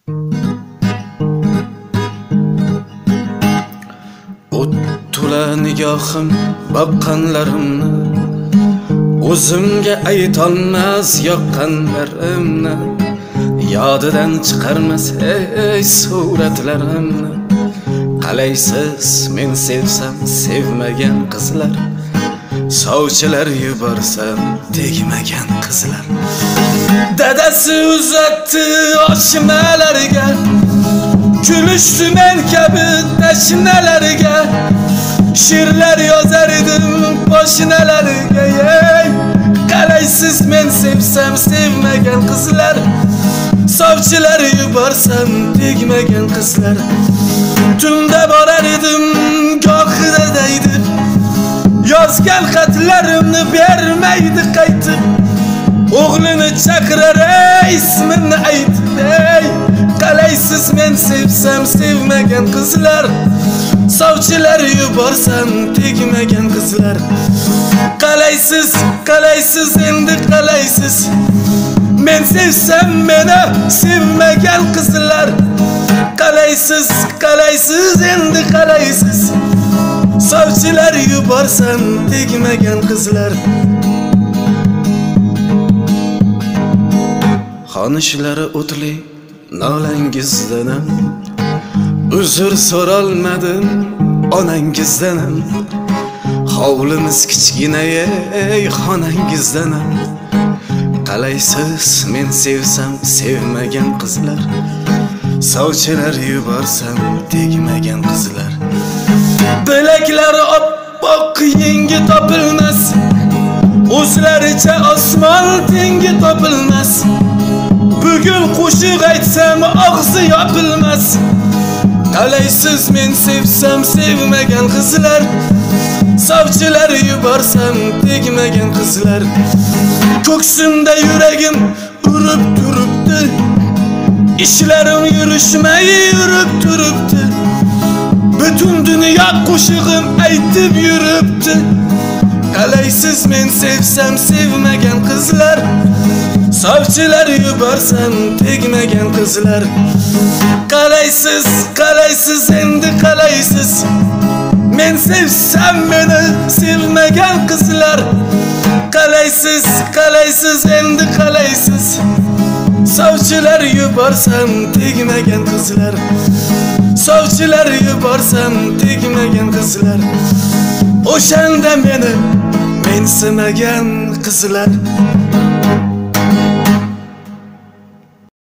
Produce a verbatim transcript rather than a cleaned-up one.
O'ttula nigohim boqqanlarimni, o'zimga aytolmas yoqqanlarimni, yodidan chiqarmas ey suratlarimni. Qalaysiz men sevsam sevmagan qizlar, sovchilar yuborsam tegmagan qizlar. Dadasi uzatdi oshmalarga, kulishdi men kabi tashnalarga. She'rlar yozar edim poshnalarga. Ey qalaysiz men sevsam sevmagan qizlar, sovchilar yuborsam tegmagan qizlar. Tunda borar edim gohida deydi, yozgan xatlarimni bermaydi qaytib. O'g'lini chaqirar ismini aytib. Ey qalaysiz men sevsam sevmagan qizlar, sovchilar yuborsam tegmagan qizlar. Qalaysiz, qalaysiz endi qalaysiz, men sevsam meni sevmagan qizlar. Qalaysiz, qalaysiz endi qalaysiz, sovchilar yuborsam tegmagan qizlar. Xonishlari o'tli nolangizdanam, uzr so'rolmadim onangizdanam. Hovlimiz kichkina ey xonangizdanam. Qalaysiz men sevsam sevmagan qizlar, sovchilar yuborsam tegmagan qizlar. Bilaklari oppoq yengi topilmas, o'zlaricha osmon tengi topilmas. Bugun qo'shiq aytsam og'zi yopilmas. Qalaysiz men sevsam sevmagan qizlar, sovchilar yuborsam tegmagan qizlar. Ko'ksimda yuragim urib turibdi, ishlarim yurishmay yurib turibdi. Butun dunyo qo'shig'im aytib yuribdi. Qalaysiz men sevsam sevmagan qizlar, sovchilar yuborsam tegmagan qizlar. Qalaysiz, qalaysiz endi qalaysiz, men sevsam meni sevmagan qizlar. Qalaysiz, qalaysiz endi qalaysiz, sovchilar yuborsam tegmagan qizlar. Sovchilar yuborsam tegmagan qizlar. O'shanda meni mensimagan qizlar.